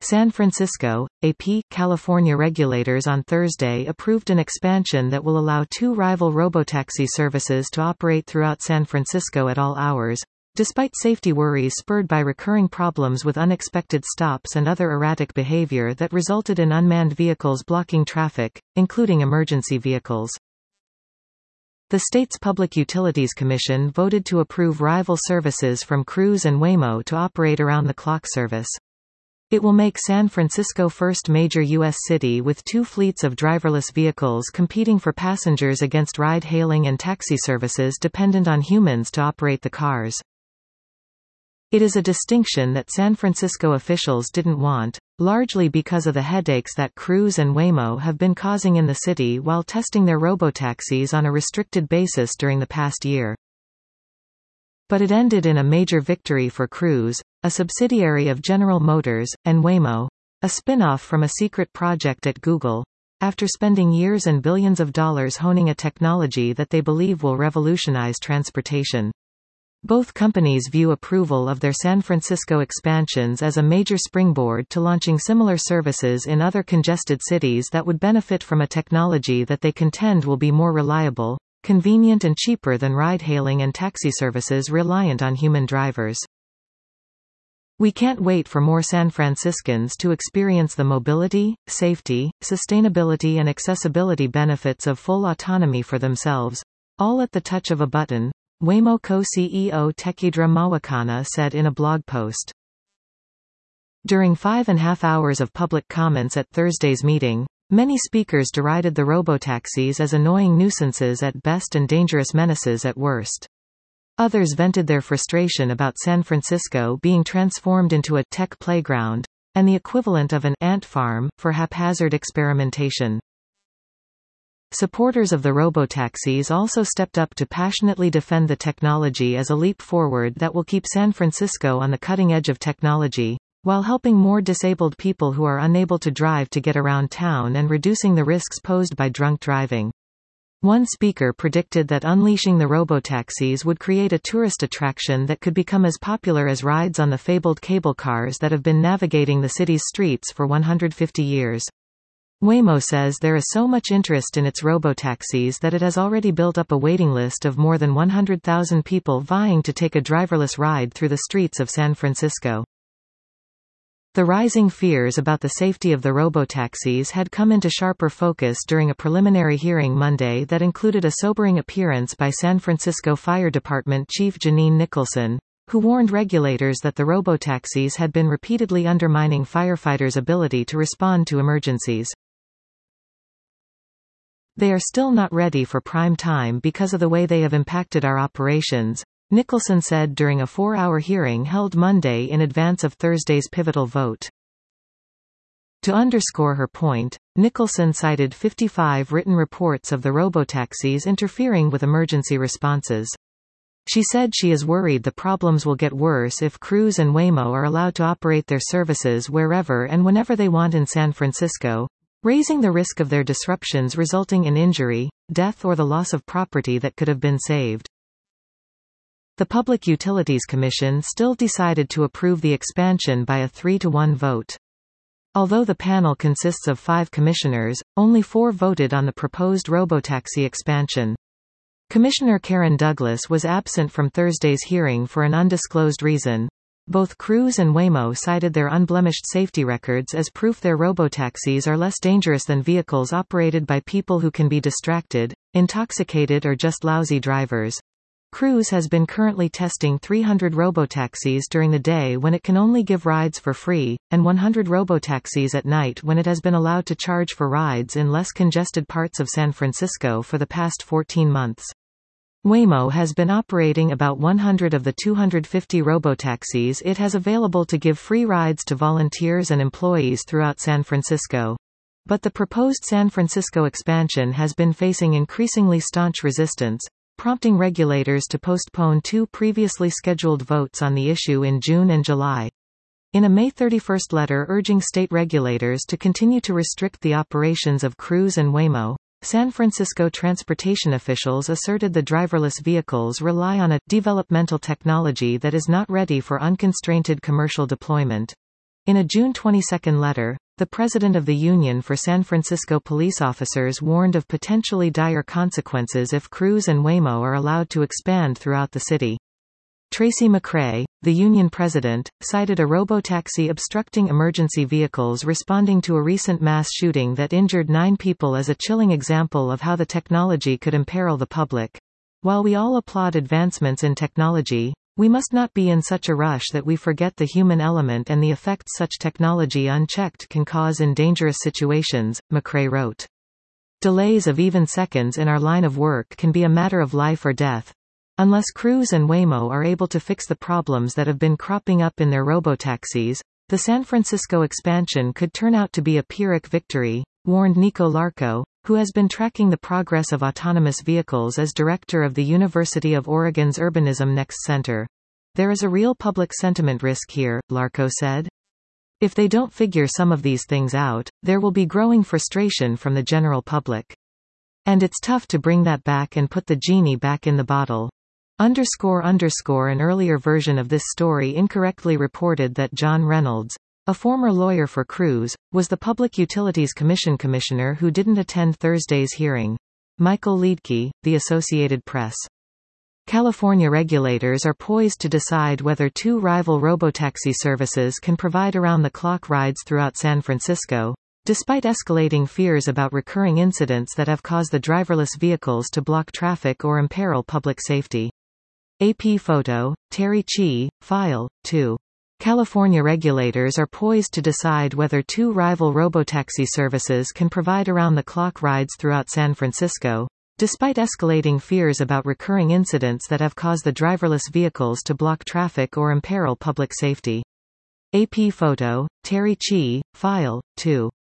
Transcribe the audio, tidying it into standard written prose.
San Francisco, AP, California regulators on Thursday approved an expansion that will allow 2 rival robotaxi services to operate throughout San Francisco at all hours, despite safety worries spurred by recurring problems with unexpected stops and other erratic behavior that resulted in unmanned vehicles blocking traffic, including emergency vehicles. The state's Public Utilities Commission voted to approve rival services from Cruise and Waymo to operate around-the-clock service. It will make San Francisco first major U.S. city with 2 fleets of driverless vehicles competing for passengers against ride-hailing and taxi services dependent on humans to operate the cars. It is a distinction that San Francisco officials didn't want, largely because of the headaches that Cruise and Waymo have been causing in the city while testing their robotaxis on a restricted basis during the past year. But it ended in a major victory for Cruise, a subsidiary of General Motors, and Waymo, a spin-off from a secret project at Google, after spending years and billions of dollars honing a technology that they believe will revolutionize transportation. Both companies view approval of their San Francisco expansions as a major springboard to launching similar services in other congested cities that would benefit from a technology that they contend will be more reliable, convenient and cheaper than ride-hailing and taxi services reliant on human drivers. We can't wait for more San Franciscans to experience the mobility, safety, sustainability and accessibility benefits of full autonomy for themselves, all at the touch of a button, Waymo co-CEO Tekedra Mawakana said in a blog post. During 5.5 hours of public comments at Thursday's meeting, many speakers derided the robotaxis as annoying nuisances at best and dangerous menaces at worst. Others vented their frustration about San Francisco being transformed into a tech playground, and the equivalent of an ant farm, for haphazard experimentation. Supporters of the robotaxis also stepped up to passionately defend the technology as a leap forward that will keep San Francisco on the cutting edge of technology, while helping more disabled people who are unable to drive to get around town and reducing the risks posed by drunk driving. One speaker predicted that unleashing the robotaxis would create a tourist attraction that could become as popular as rides on the fabled cable cars that have been navigating the city's streets for 150 years. Waymo says there is so much interest in its robotaxis that it has already built up a waiting list of more than 100,000 people vying to take a driverless ride through the streets of San Francisco. The rising fears about the safety of the robotaxis had come into sharper focus during a preliminary hearing Monday that included a sobering appearance by San Francisco Fire Department Chief Janine Nicholson, who warned regulators that the robotaxis had been repeatedly undermining firefighters' ability to respond to emergencies. They are still not ready for prime time because of the way they have impacted our operations, Nicholson said during a 4-hour hearing held Monday in advance of Thursday's pivotal vote. To underscore her point, Nicholson cited 55 written reports of the robotaxis interfering with emergency responses. She said she is worried the problems will get worse if Cruise and Waymo are allowed to operate their services wherever and whenever they want in San Francisco, raising the risk of their disruptions resulting in injury, death or the loss of property that could have been saved. The Public Utilities Commission still decided to approve the expansion by a 3-to-1 vote. Although the panel consists of 5 commissioners, only 4 voted on the proposed robotaxi expansion. Commissioner Karen Douglas was absent from Thursday's hearing for an undisclosed reason. Both Cruise and Waymo cited their unblemished safety records as proof their robotaxis are less dangerous than vehicles operated by people who can be distracted, intoxicated or just lousy drivers. Cruise has been currently testing 300 robotaxis during the day when it can only give rides for free, and 100 robotaxis at night when it has been allowed to charge for rides in less congested parts of San Francisco for the past 14 months. Waymo has been operating about 100 of the 250 robotaxis it has available to give free rides to volunteers and employees throughout San Francisco. But the proposed San Francisco expansion has been facing increasingly staunch resistance, prompting regulators to postpone 2 previously scheduled votes on the issue in June and July. In a May 31 letter urging state regulators to continue to restrict the operations of Cruise and Waymo, San Francisco transportation officials asserted the driverless vehicles rely on a developmental technology that is not ready for unconstrained commercial deployment. In a June 22 letter, the president of the Union for San Francisco Police Officers warned of potentially dire consequences if Cruise and Waymo are allowed to expand throughout the city. Tracy McCray, the union president, cited a robotaxi obstructing emergency vehicles responding to a recent mass shooting that injured 9 people as a chilling example of how the technology could imperil the public. While we all applaud advancements in technology, we must not be in such a rush that we forget the human element and the effects such technology unchecked can cause in dangerous situations, McCray wrote. Delays of even seconds in our line of work can be a matter of life or death. Unless Cruise and Waymo are able to fix the problems that have been cropping up in their robotaxis, the San Francisco expansion could turn out to be a Pyrrhic victory, warned Nico Larco, who has been tracking the progress of autonomous vehicles as director of the University of Oregon's Urbanism Next Center. There is a real public sentiment risk here, Larco said. If they don't figure some of these things out, there will be growing frustration from the general public. And it's tough to bring that back and put the genie back in the bottle. An earlier version of this story incorrectly reported that John Reynolds, a former lawyer for Cruise, was the Public Utilities Commission commissioner who didn't attend Thursday's hearing. Michael Liedtke, The Associated Press. California regulators are poised to decide whether 2 rival robotaxi services can provide around-the-clock rides throughout San Francisco, despite escalating fears about recurring incidents that have caused the driverless vehicles to block traffic or imperil public safety. AP photo, Terry Chi, File, 2. California regulators are poised to decide whether 2 rival robotaxi services can provide around-the-clock rides throughout San Francisco, despite escalating fears about recurring incidents that have caused the driverless vehicles to block traffic or imperil public safety. AP photo, Terry Chi, File, 2.